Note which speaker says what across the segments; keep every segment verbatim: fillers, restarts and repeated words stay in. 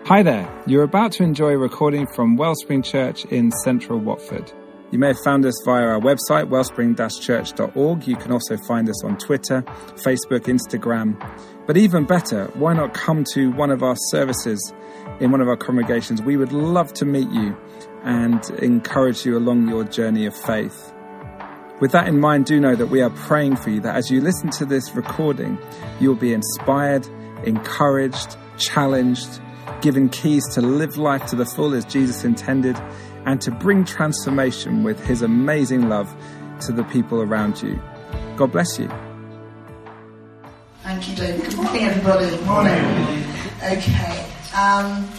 Speaker 1: Hi there, you're about to enjoy a recording from Wellspring Church in central Watford. You may have found us via our website, wellspring dash church dot org. You can also find us on Twitter, Facebook, Instagram. But even better, why not come to one of our services in one of our congregations? We would love to meet you and encourage you along your journey of faith. With that in mind, do know that we are praying for you, that as you listen to this recording, you will be inspired, encouraged, challenged, given keys to live life to the full as Jesus intended, and to bring transformation with his amazing love to the people around you. God bless you.
Speaker 2: Thank you, David. Good morning, everybody. Morning. Okay. Um,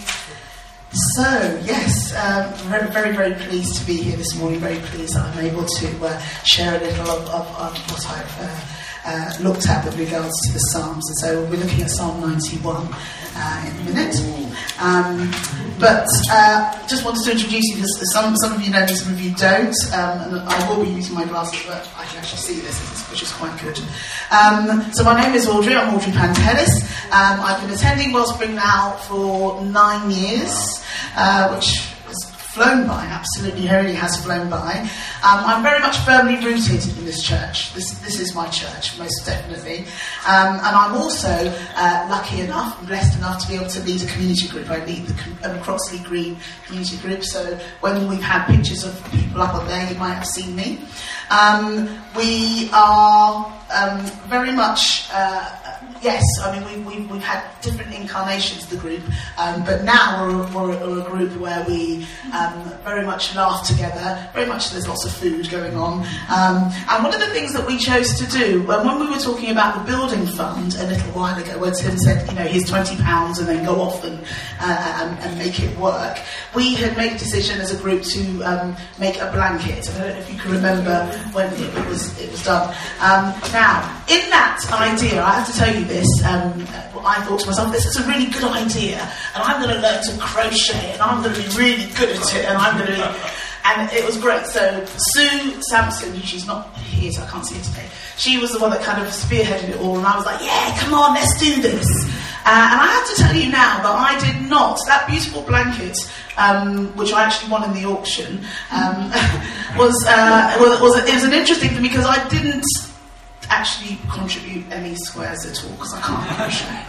Speaker 2: so, yes, um, very, very, very pleased to be here this morning. Very pleased that I'm able to uh, share a little of, of, of what I've uh, uh, looked at with regards to the Psalms. And so we're looking at Psalm ninety-one uh, in a minute. Um, but uh, just wanted to introduce you, because some, some of you know me, some of you don't, um, and I will be using my glasses, but I can actually see this, which is quite good. Um, so my name is Audrey, I'm Audrey Pantelis. Um, I've been attending Wellspring now for nine years, uh, which has flown by, absolutely really has flown by. Um, I'm very much firmly rooted in this church. This, this is my church, most definitely. Um, and I'm also uh, lucky enough, blessed enough to be able to lead a community group. I lead the um, Croxley Green community group, so when we've had pictures of people up on there, you might have seen me. Um, we are um, very much... Uh, Yes, I mean, we, we, we've had different incarnations of the group, um, but now we're, we're, we're a group where we um, very much laugh together, very much there's lots of food going on. Um, and one of the things that we chose to do, when we were talking about the building fund a little while ago, where Tim said, you know, here's twenty pounds and then go off and, uh, and, and make it work, we had made a decision as a group to um, make a blanket. I don't know if you can remember when it, it, was, it was done. Um, now, in that idea, I have to tell you, this, um, I thought to myself, this is a really good idea, and I'm going to learn to crochet, and I'm going to be really good at it, and I'm going to be... And it was great. So Sue Sampson, she's not here, so I can't see her today, she was the one that kind of spearheaded it all, and I was like, yeah, come on, let's do this. Uh, and I have to tell you now that I did not, that beautiful blanket, um, which I actually won in the auction, um, was, uh, was, was, it was an interesting thing, because I didn't actually contribute any squares at all, because I can't crochet.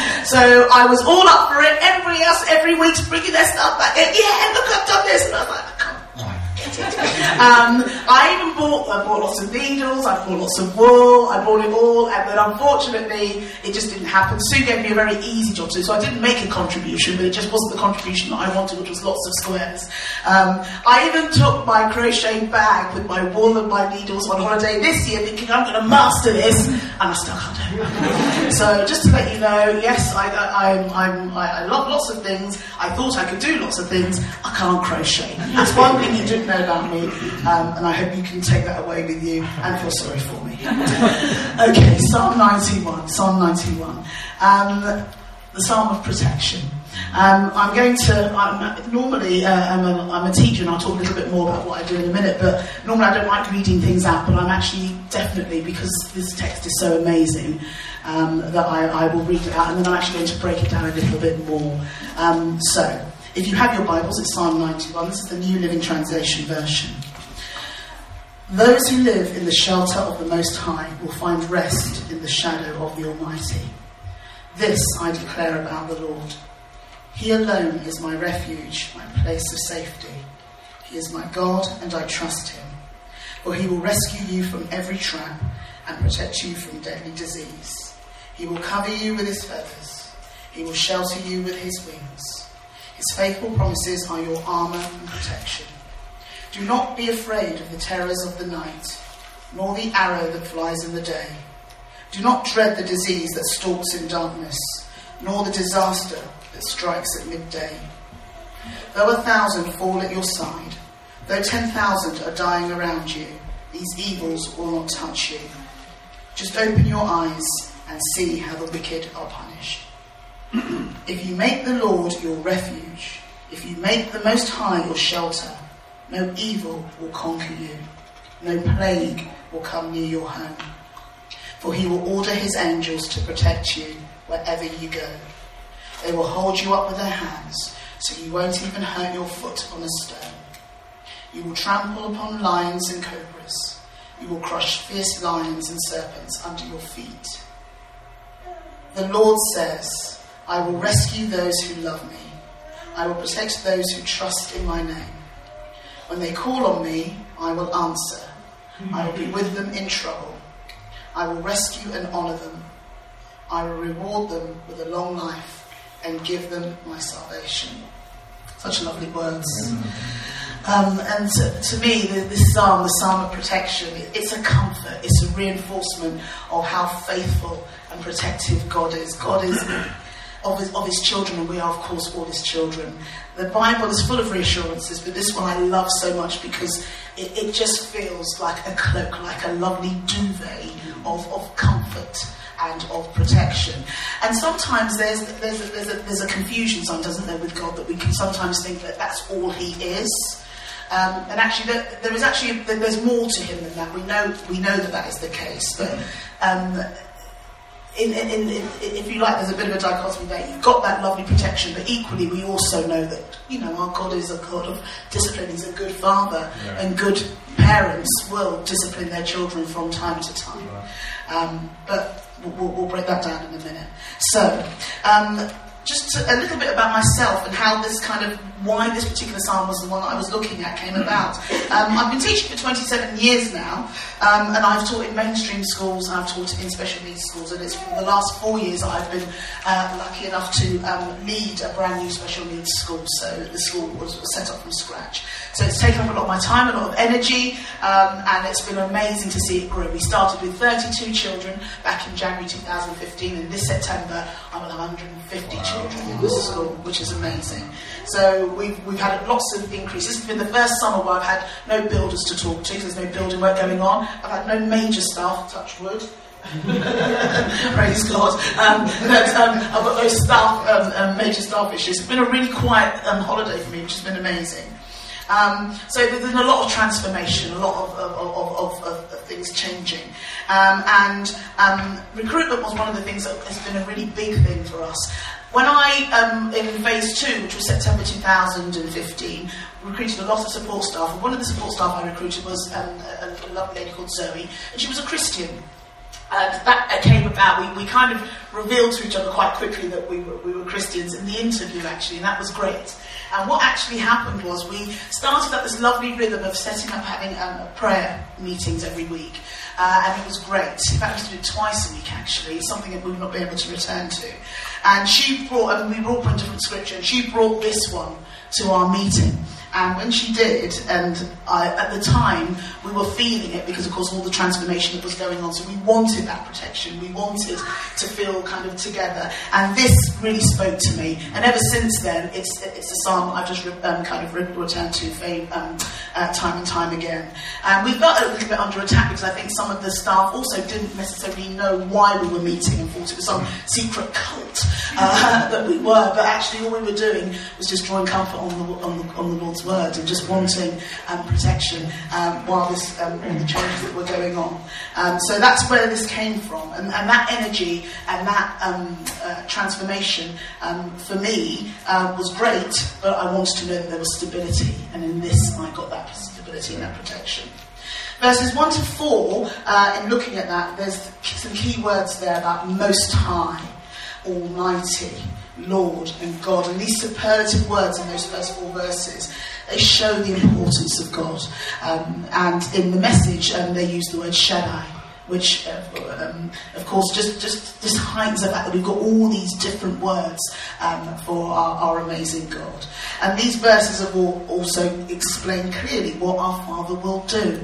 Speaker 2: So I was all up for it. Everybody else every week's bringing their stuff back. Yeah, look, I've done this. And I was like, I can't get it. Um, I even bought, I bought lots of needles, I bought lots of wool, I bought it all, and then unfortunately it just didn't happen. Sue gave me a very easy job to do, so I didn't make a contribution, but it just wasn't the contribution that I wanted, which was lots of squares. Um, I even took my crochet bag with my wool and my needles on holiday this year, thinking I'm going to master this, and I still can't do it. So just to let you know, yes, I, I, I'm, I'm, I, I love lots of things. I thought I could do lots of things. I can't crochet. That's one thing you didn't know about me, um, and I hope you can take that away with you and feel sorry for me. Okay, Psalm ninety-one. Psalm ninety-one. Um, the Psalm of Protection. Um, I'm going to, I'm, normally uh, I'm, a, I'm a teacher, and I'll talk a little bit more about what I do in a minute, but normally I don't like reading things out, but I'm actually definitely, because this text is so amazing, um, that I, I will read it out, and then I'm actually going to break it down a little bit more. Um, so, if you have your Bibles, it's Psalm ninety-one, this is the New Living Translation version. Those who live in the shelter of the Most High will find rest in the shadow of the Almighty. This I declare about the Lord. He alone is my refuge, my place of safety. He is my God, and I trust him. For he will rescue you from every trap and protect you from deadly disease. He will cover you with his feathers. He will shelter you with his wings. His faithful promises are your armour and protection. Do not be afraid of the terrors of the night, nor the arrow that flies in the day. Do not dread the disease that stalks in darkness, nor the disaster that strikes at midday. Though a thousand fall at your side, though ten thousand are dying around you, these evils will not touch you. Just open your eyes and see how the wicked are punished. If you make the Lord your refuge, if you make the Most High your shelter, no evil will conquer you, no plague will come near your home. For he will order his angels to protect you wherever you go. They will hold you up with their hands, so you won't even hurt your foot on a stone. You will trample upon lions and cobras. You will crush fierce lions and serpents under your feet. The Lord says, I will rescue those who love me. I will protect those who trust in my name. When they call on me, I will answer. I will be with them in trouble. I will rescue and honour them. I will reward them with a long life and give them my salvation. Such lovely words. Um, and to, to me, the, this psalm, the psalm of protection, it, it's a comfort. It's a reinforcement of how faithful and protective God is. God is of his, of his children, and we are, of course, all his children. The Bible is full of reassurances, but this one I love so much because it, it just feels like a cloak, like a lovely duvet of, of comfort and of protection. And sometimes there's there's a, there's, a, there's a confusion, sometimes, doesn't there, with God, that we can sometimes think that that's all he is. Um, and actually, there, there is actually there's more to him than that. We know we know that that is the case, but um, in, in, in, in, if you like, there's a bit of a dichotomy there. You've got that lovely protection, but equally, we also know that you know our God is a God of discipline. He's a good father, yeah. And good parents will discipline their children from time to time. Right. Um, but we'll, we'll break that down in a minute. So. Um, Just a little bit about myself and how this kind of, why this particular psalm was the one that I was looking at came about. Um, I've been teaching for twenty-seven years now, um, and I've taught in mainstream schools and I've taught in special needs schools, and it's for the last four years that I've been uh, lucky enough to um, lead a brand new special needs school. So the school was, was set up from scratch. So it's taken up a lot of my time, a lot of energy, um, and it's been amazing to see it grow. We started with thirty-two children back in January two thousand fifteen, and this September I'm at one hundred fifty wow. children in the school, which is amazing. So we've we've had lots of increases. This has been the first summer where I've had no builders to talk to, because there's no building work going on. I've had no major staff, touch wood. Praise God. Um, but, um, I've got no staff, um, um, major staff issues. It's been a really quiet um, holiday for me, which has been amazing. Um, so there's been a lot of transformation, a lot of, of, of, of, of, of things changing. Um, and um, recruitment was one of the things that has been a really big thing for us. When I, um, in phase two, which was September two thousand fifteen, recruited a lot of support staff, and one of the support staff I recruited was um, a, a lovely lady called Zoe, and she was a Christian. And that came about, we, we kind of revealed to each other quite quickly that we were, we were Christians in the interview, actually, and that was great. And what actually happened was we started up this lovely rhythm of setting up having um, prayer meetings every week. Uh, and it was great. In fact, we used to do it twice a week, actually. It's something that we would not be able to return to. And she brought, I mean, we were all put different scripture, and she brought this one to our meeting. And when she did, and I, at the time, we were feeling it because, of course, all the transformation that was going on. So we wanted that protection. We wanted to feel kind of together. And this really spoke to me. And ever since then, it's it's a psalm I've just um, kind of returned to for, um, uh, time and time again. And we felt a little bit under attack because I think some of the staff also didn't necessarily know why we were meeting and thought it was some secret cult uh, that we were. But actually, all we were doing was just drawing comfort on the on the, on the Lord's word and just wanting um, protection um, while this um, all the changes that were going on. Um, so that's where this came from, and, and that energy and that um, uh, transformation um, for me uh, was great. But I wanted to know that there was stability, and in this I got that stability and that protection. Verses one to four, uh, in looking at that, there's some key words there about Most High, Almighty, Lord and God. And these superlative words in those first four verses, they show the importance of God. Um, and in the Message, um, they use the word Shaddai, which, uh, um, of course, just, just, just heightens the fact that we've got all these different words um, for our, our amazing God. And these verses have all also explain clearly what our Father will do.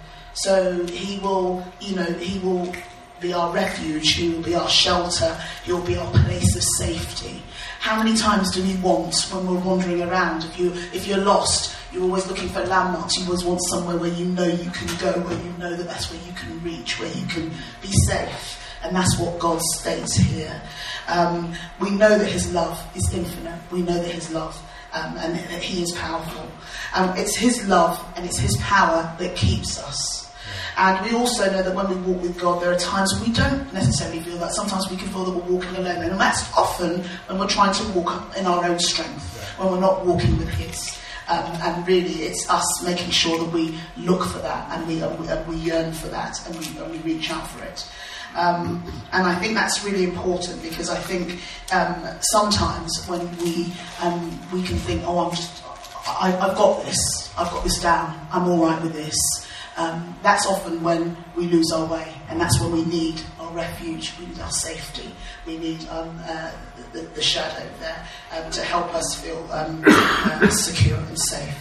Speaker 2: So he will, you know, he will be our refuge, he will be our shelter, he will be our place of safety. How many times do we want, when we're wandering around, if, you, if you're lost, you're always looking for landmarks, you always want somewhere where you know you can go, where you know that that's where you can reach, where you can be safe. And that's what God states here. Um, we know that his love is infinite. We know that his love um, and that he is powerful. Um, it's his love and it's his power that keeps us. And we also know that when we walk with God, there are times when we don't necessarily feel that. Sometimes we can feel that we're walking alone. And that's often when we're trying to walk in our own strength, when we're not walking with His. Um, and really, it's us making sure that we look for that, and we, and we, and we yearn for that, and we, and we reach out for it. Um, and I think that's really important, because I think um, sometimes when we um, we can think, oh, I'm just, I, I've got this, I've got this down, I'm all right with this. Um, that's often when we lose our way, and that's when we need our refuge, we need our safety, we need um, uh, the, the shadow there um, to help us feel um, uh, secure and safe.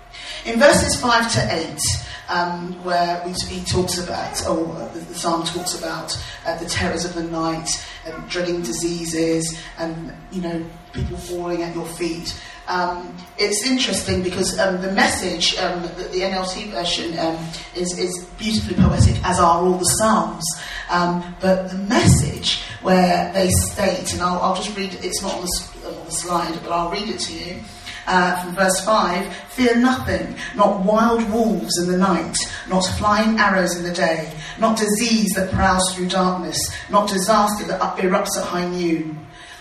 Speaker 2: In verses five to eight, um, where we, he talks about, or the, the psalm talks about uh, the terrors of the night and dreading diseases and, you know, people falling at your feet. Um, it's interesting because um, the message, um, the, the N L T version, um, is, is beautifully poetic, as are all the psalms. Um, but the message where they state, and I'll, I'll just read it, it's not on the, on the slide, but I'll read it to you. Uh, from verse five, fear nothing, not wild wolves in the night, not flying arrows in the day, not disease that prowls through darkness, not disaster that erupts at high noon.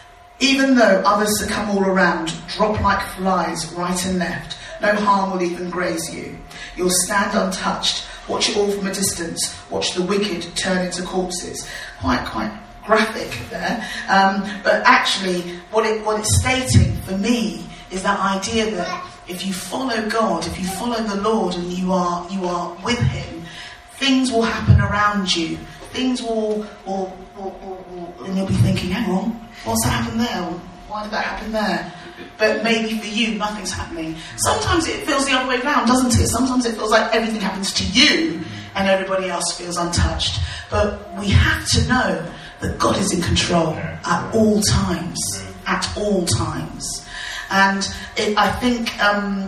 Speaker 2: Even though others succumb all around, drop like flies right and left, no harm will even graze you. You'll stand untouched, watch it all from a distance, watch the wicked turn into corpses. Quite, quite graphic there. Um, but actually, what it what it's stating for me is that idea that if you follow God, if you follow the Lord, and you are you are with Him, things will happen around you. Things will, will, will, will, will and you'll be thinking, hang on, what's happened there? Why did that happen there? But maybe for you, nothing's happening. Sometimes it feels the other way around, doesn't it? Sometimes it feels like everything happens to you and everybody else feels untouched. But we have to know that God is in control at all times. At all times. And it, I think um,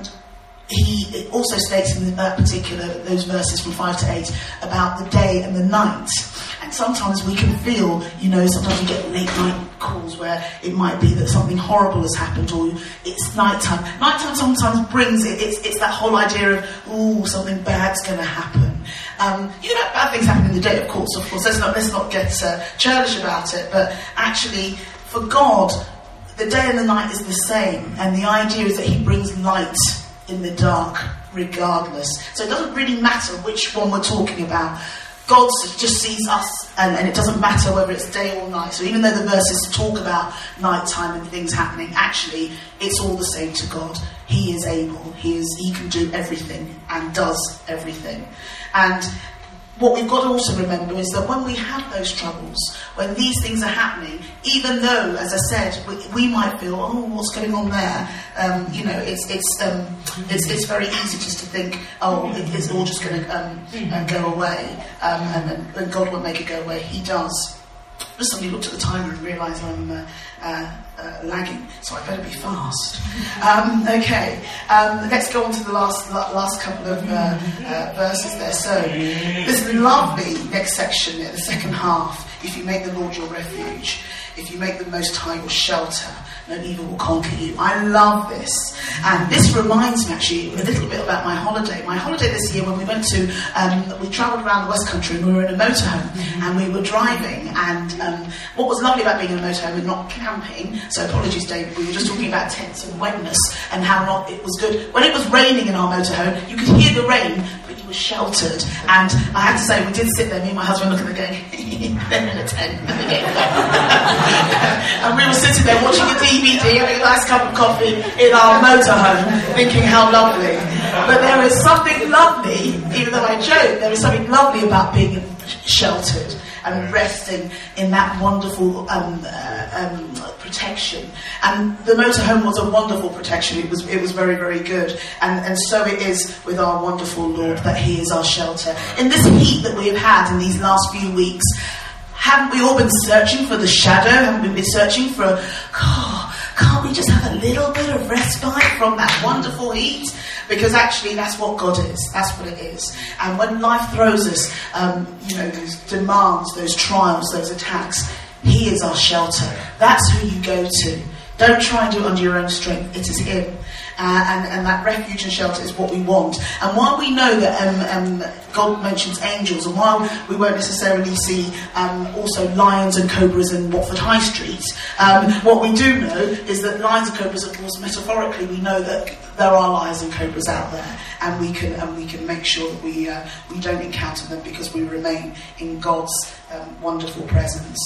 Speaker 2: he it also states in that particular, those verses from five to eight, about the day and the night. And sometimes we can feel, you know, sometimes we get late night calls where it might be that something horrible has happened, or it's nighttime. Nighttime sometimes brings it, it's, it's that whole idea of, ooh, something bad's going to happen. Um, you know, bad things happen in the day, of course, of course. Let's not, let's not get uh, churlish about it. But actually, for God, the day and the night is the same. And the idea is that He brings light in the dark, regardless. So it doesn't really matter which one we're talking about. God just sees us, and, and it doesn't matter whether it's day or night. So even though the verses talk about nighttime and things happening, actually it's all the same to God. He is able. He is. He can do everything and does everything. And what we've got to also remember is that when we have those troubles, when these things are happening, even though, as I said, we, we might feel, oh, what's going on there? Um, you know, it's it's um, it's it's very easy just to think, oh, it, it's all just going to um, uh, go away, um, and, and God won't make it go away. He does. Just suddenly looked at the timer and realised I'm uh, uh, uh, lagging, so I better be fast. Um, okay, um, let's go on to the last last couple of uh, uh, verses there. So, this lovely next section in the second half. If you make the Lord your refuge, if you make the Most High your shelter, no evil will conquer you. I love this. And this reminds me actually a little bit about my holiday. My holiday this year, when we went to, um, we travelled around the West Country, and we were in a motorhome, mm-hmm. and we were driving. And um, what was lovely about being in a motorhome and not camping, so apologies David, we were just talking about tents and wetness and how not it was good. When it was raining in our motorhome, you could hear the rain, but you were sheltered. And I have to say, we did sit there, me and my husband looking at it going, they're in a tent. And we were sitting there watching a D V D, having a nice cup of coffee in our motorhome, thinking how lovely. But there is something lovely, even though I joke, there is something lovely about being sheltered and resting in that wonderful um, uh, um, protection. And the motorhome was a wonderful protection. It was it was very, very good. And, and so it is with our wonderful Lord, that He is our shelter. In this heat that we have had in these last few weeks, haven't we all been searching for the shadow? Haven't we been searching for, oh, can't we just have a little bit of respite from that wonderful heat? Because actually that's what God is. That's what it is. And when life throws us, um, you know, those demands, those trials, those attacks, He is our shelter. That's who you go to. Don't try and do it under your own strength. It is him. Uh, and, and that refuge and shelter is what we want. And while we know that um, um, God mentions angels, and while we won't necessarily see um, also lions and cobras in Watford High Street, um, what we do know is that lions and cobras, of course, metaphorically, we know that there are lions and cobras out there, and we can and we can make sure that we uh, we don't encounter them because we remain in God's um, wonderful presence.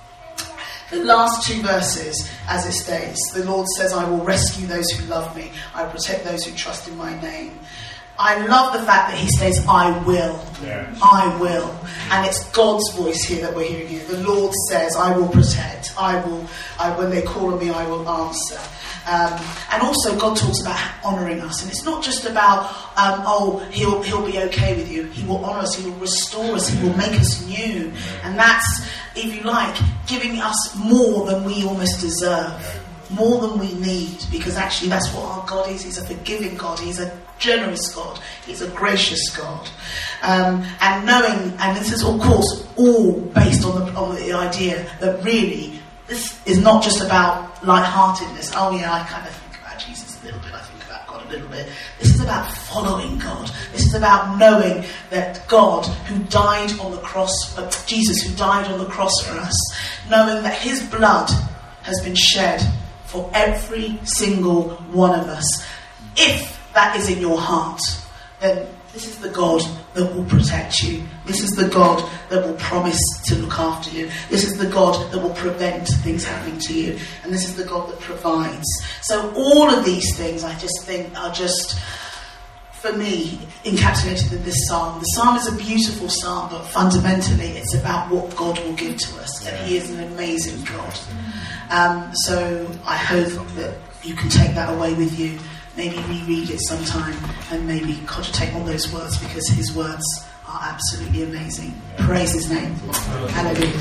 Speaker 2: The last two verses, as it states, the Lord says, I will rescue those who love me. I will protect those who trust in my name. I love the fact that he says, I will. Yeah. I will. And it's God's voice here that we're hearing here. The Lord says, I will protect. I will. I, when they call on me, I will answer. Um, and also God talks about honouring us. And it's not just about, um, oh, he'll, he'll be okay with you. He will honour us. He will restore us. He will make us new. And that's, if you like, giving us more than we almost deserve. More than we need. Because actually that's what our God is. He's a forgiving God. He's a generous God. He's a gracious God. Um, and knowing, and this is of course all based on the, on the idea that really this is not just about lightheartedness. Oh yeah, I kind of think about Jesus a little bit. I think about God a little bit. This is about following God. This is about knowing that God, who died on the cross, uh, Jesus, who died on the cross for us, knowing that his blood has been shed for every single one of us. If that is in your heart, then this is the God that will protect you. This is the God that will promise to look after you. This is the God that will prevent things happening to you. And this is the God that provides. So all of these things, I just think, are just, for me, encapsulated in this psalm. The psalm is a beautiful psalm, but fundamentally it's about what God will give to us. And he is an amazing God. Um, so I hope that you can take that away with you. Maybe reread it sometime and maybe cogitate on those words, because his words are absolutely amazing. Praise his name. Hallelujah.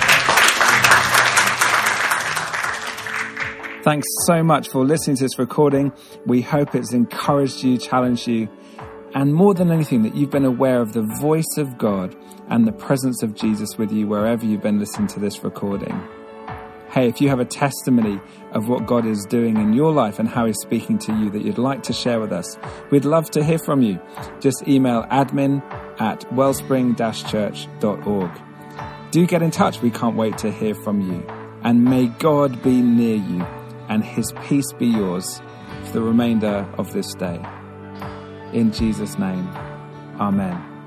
Speaker 1: Thanks so much for listening to this recording. We hope it's encouraged you, challenged you, and more than anything, that you've been aware of the voice of God and the presence of Jesus with you wherever you've been listening to this recording. Hey, if you have a testimony of what God is doing in your life and how he's speaking to you that you'd like to share with us, we'd love to hear from you. Just email admin at wellspring dash church dot org. Do get in touch. We can't wait to hear from you. And may God be near you and his peace be yours for the remainder of this day. In Jesus' name, amen.